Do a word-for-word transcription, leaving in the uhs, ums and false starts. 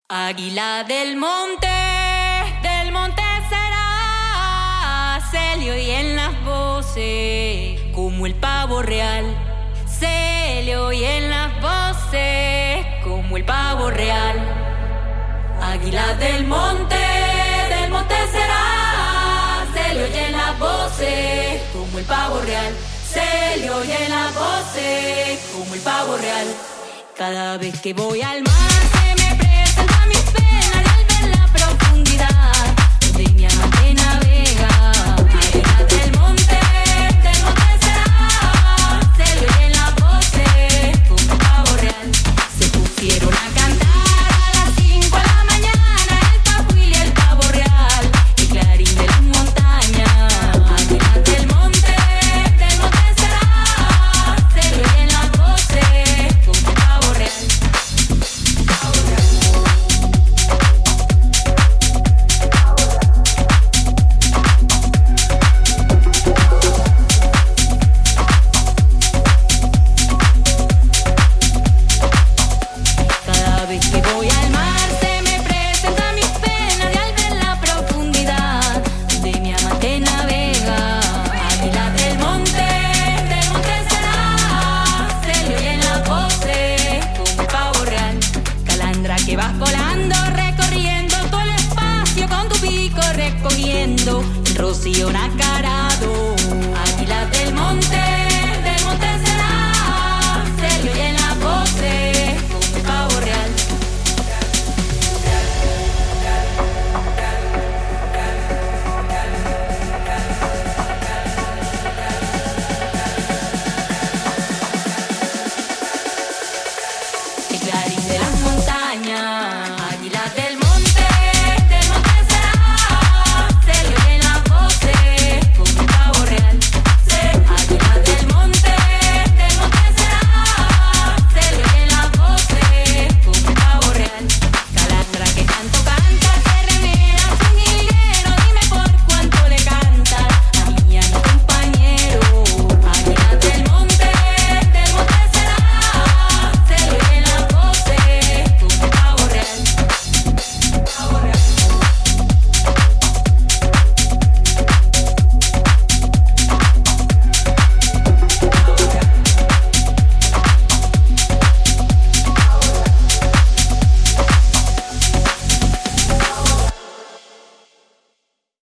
Águila del monte, del monte será, se le oyen las voces como el pavo real. Se le oyen las voces como el pavo real. Águila del monte, del monte será, se le oyen las voces como el pavo real. Se le oyen las voces como el pavo real. Cada vez que voy al mar se me presenta mis penas y al ver la profundidad de mi amante navega. Águila del monte, del monte será, se le oyen las voces como el pavo real. Se pusieron a cantar a las cinco de la mañana el papuil y el pavo real, el clarín de las montañas. Águila del monte, del monte será, se le oyen las voces como el pavo real. Cada vez que voy al mar se me presentan mis penas y al ver la profundidad de mi amante navega. Águila del monte, del monte será, se le oyen las voces como el pavo real. Calandra que vas volando, recorriendo todo el espacio con tu pico recogiendo el rocío nacarado. Águila del monte, del monte será, se le oyen las voces como el pavo real.